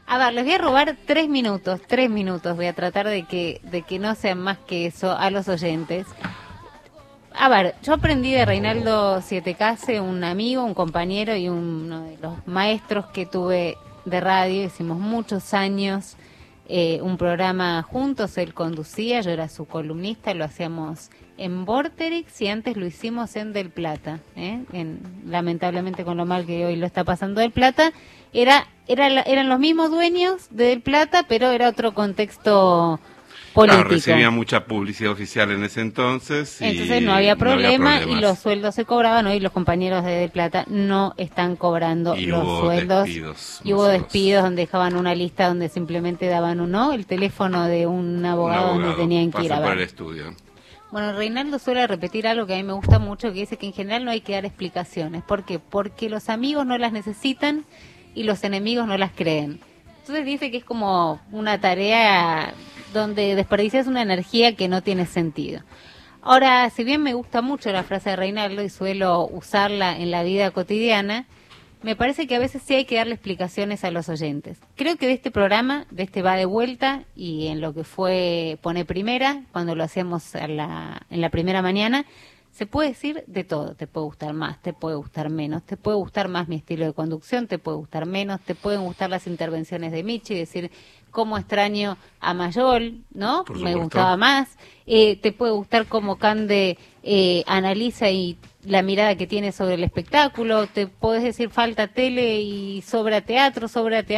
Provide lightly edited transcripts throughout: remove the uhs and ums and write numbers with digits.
A ver, les voy a robar 3 minutos voy a tratar de que no sean más que eso a los oyentes. A ver, yo aprendí de Reinaldo Sietecase, un amigo, un compañero y uno de los maestros que tuve de radio. Hicimos muchos años un programa juntos, él conducía, yo era su columnista, lo hacíamos en Vorterix y antes lo hicimos en Del Plata, lamentablemente con lo mal que hoy lo está pasando Del Plata, eran los mismos dueños de Del Plata, pero era otro contexto político. Claro, recibía mucha publicidad oficial en ese entonces. Entonces no había problema y los sueldos se cobraban. Hoy los compañeros de Del Plata no están cobrando los sueldos. Y hubo despidos donde dejaban una lista donde simplemente daban el teléfono de un abogado donde tenían que ir a ver. Por el estudio. Bueno, Reinaldo suele repetir algo que a mí me gusta mucho, que dice que en general no hay que dar explicaciones. ¿Por qué? Porque los amigos no las necesitan y los enemigos no las creen. Entonces dice que es como una tarea donde desperdicias una energía que no tiene sentido. Ahora, si bien me gusta mucho la frase de Reinaldo y suelo usarla en la vida cotidiana, me parece que a veces sí hay que darle explicaciones a los oyentes. Creo que de este programa, de este Va de Vuelta, y en lo que fue Pone Primera, cuando lo hacíamos en la primera mañana, se puede decir de todo. Te puede gustar más, te puede gustar menos, te puede gustar más mi estilo de conducción, te puede gustar menos, te pueden gustar las intervenciones de Michi, decir cómo extraño a Mayol, ¿no? Me gustaba más. Te puede gustar cómo Cande analiza y la mirada que tiene sobre el espectáculo. Te podés decir falta tele y sobra teatro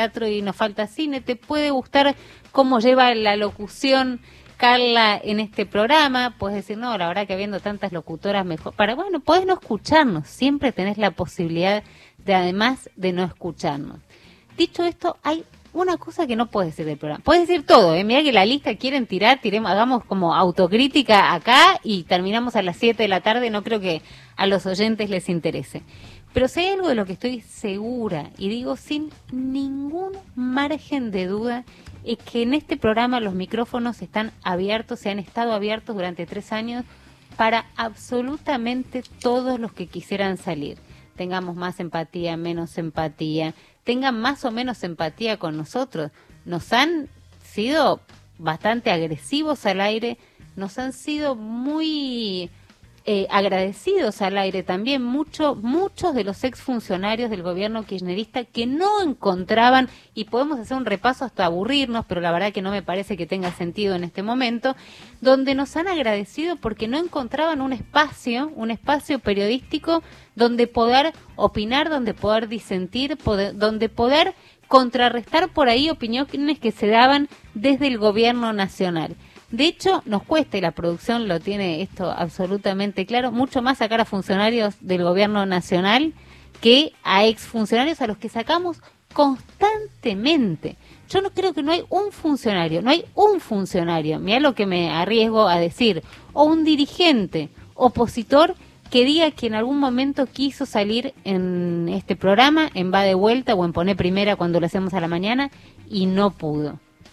y nos falta cine. Te puede gustar cómo lleva la locución Carla en este programa. Puedes decir, no, la verdad que habiendo tantas locutoras mejor. Podés no escucharnos. Siempre tenés la posibilidad de, además de no escucharnos. Dicho esto, hay una cosa que no puedes decir del programa. Puedes decir todo, Mirá que la lista quieren tiremos, hagamos como autocrítica acá y terminamos a las 7 de la tarde. No creo que a los oyentes les interese. Pero si hay algo de lo que estoy segura, y digo sin ningún margen de duda, es que en este programa los micrófonos están abiertos, se han estado abiertos durante 3 años para absolutamente todos los que quisieran salir. Tengamos más empatía, menos empatía, tengan más o menos empatía con nosotros. Nos han sido bastante agresivos al aire, nos han sido muy agradecidos al aire también muchos de los exfuncionarios del gobierno kirchnerista que no encontraban, y podemos hacer un repaso hasta aburrirnos, pero la verdad que no me parece que tenga sentido en este momento, donde nos han agradecido porque no encontraban un espacio periodístico donde poder opinar, donde poder disentir, donde poder contrarrestar por ahí opiniones que se daban desde el gobierno nacional. De hecho, nos cuesta, y la producción lo tiene esto absolutamente claro, mucho más sacar a funcionarios del gobierno nacional que a exfuncionarios a los que sacamos constantemente. Yo no creo que no hay un funcionario, mirá lo que me arriesgo a decir, o un dirigente opositor que diga que en algún momento quiso salir en este programa, en Va de Vuelta o en Poné Primera cuando lo hacemos a la mañana, y no pudo.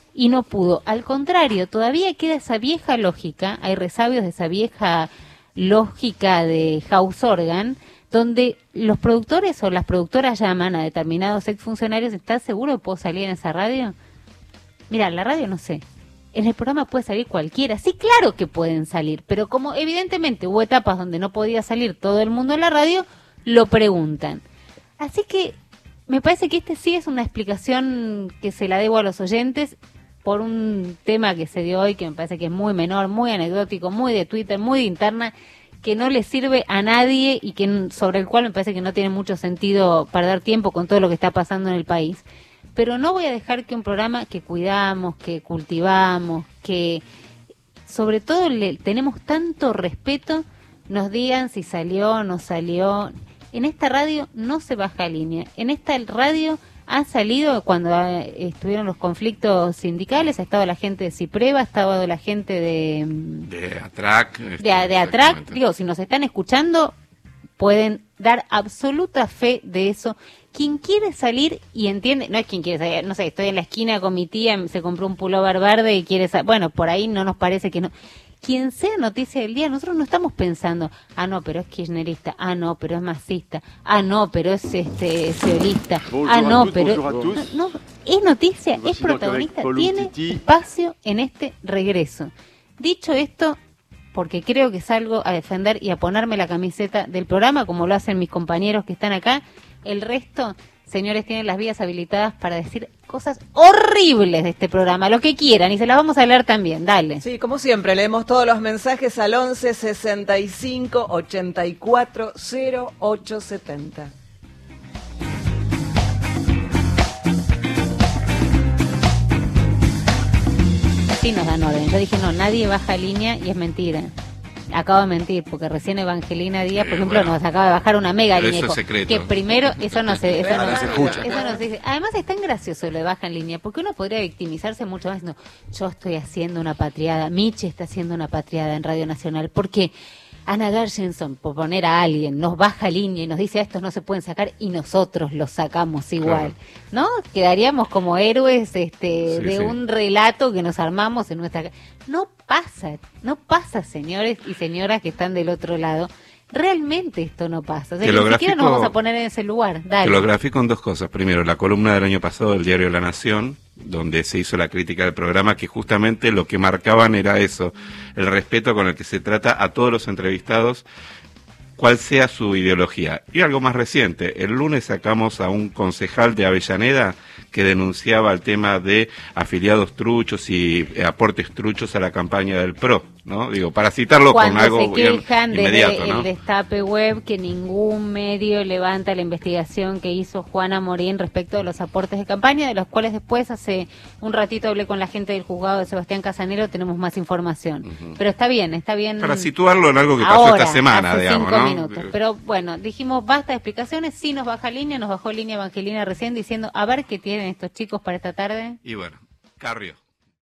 Al contrario, todavía queda esa vieja lógica, hay resabios de esa vieja lógica de House Organ, donde los productores o las productoras llaman a determinados exfuncionarios, ¿estás seguro que puedo salir en esa radio? Mira, la radio no sé, en el programa puede salir cualquiera, sí, claro que pueden salir, pero como evidentemente hubo etapas donde no podía salir todo el mundo en la radio, lo preguntan. Así que me parece que sí es una explicación que se la debo a los oyentes, por un tema que se dio hoy, que me parece que es muy menor, muy anecdótico, muy de Twitter, muy de interna, que no le sirve a nadie y que sobre el cual me parece que no tiene mucho sentido perder tiempo con todo lo que está pasando en el país. Pero no voy a dejar que un programa que cuidamos, que cultivamos, que sobre todo le tenemos tanto respeto, nos digan si salió o no salió. En esta radio no se baja línea. En esta radio ha salido cuando estuvieron los conflictos sindicales, ha estado la gente de Cipreva, ha estado la gente de Atrac. De Atrac. Digo, si nos están escuchando, pueden dar absoluta fe de eso. Quien quiere salir y entiende, no es quien quiere salir, no sé, estoy en la esquina con mi tía, se compró un pullover verde y quiere salir, bueno, por ahí no nos parece que no. quien sea noticia del día, nosotros no estamos pensando, no, pero es kirchnerista, no, pero es masista, no, pero es seolista, no, pero no, es noticia, es protagonista, tiene espacio en este regreso. Dicho esto, porque creo que salgo a defender y a ponerme la camiseta del programa, como lo hacen mis compañeros que están acá, el resto, señores, tienen las vías habilitadas para decir cosas horribles de este programa, lo que quieran, y se las vamos a leer también, dale. Sí, como siempre, leemos todos los mensajes al 11 65 84 08 70. Sí nos dan orden. Yo dije, no, nadie baja línea y es mentira. Acabo de mentir, porque recién Evangelina Díaz, por ejemplo, nos acaba de bajar una mega línea. Eso es secreto. Que primero, eso no se escucha. Eso no se dice. Además es tan gracioso lo de baja en línea, porque uno podría victimizarse mucho más diciendo, yo estoy haciendo una patriada, Miche está haciendo una patriada en Radio Nacional, porque Ana Gershenson, por poner a alguien, nos baja línea y nos dice, estos no se pueden sacar, y nosotros los sacamos igual, ¿no? Quedaríamos como héroes de un relato que nos armamos en nuestra... No pasa, señores y señoras que están del otro lado. Realmente esto no pasa. O sea, ni siquiera nos vamos a poner en ese lugar. Dale. Te lo grafico en dos cosas. Primero, la columna del año pasado del diario La Nación, donde se hizo la crítica del programa, que justamente lo que marcaban era eso, el respeto con el que se trata a todos los entrevistados, cual sea su ideología. Y algo más reciente, el lunes sacamos a un concejal de Avellaneda que denunciaba el tema de afiliados truchos y aportes truchos a la campaña del PRO, ¿no? Digo, para citarlo con algo se quejan inmediato, desde ¿no? el Destape Web que ningún medio levanta la investigación que hizo Juana Morín respecto de los aportes de campaña, de los cuales después hace un ratito hablé con la gente del juzgado de Sebastián Casanero, tenemos más información. Pero está bien. Para situarlo en algo que pasó ahora, esta semana, hace digamos, 5 ¿no? minutos. Pero bueno, dijimos basta de explicaciones, sí nos baja línea, nos bajó línea Evangelina recién diciendo, a ver qué tienen estos chicos para esta tarde. Y bueno, Carrió.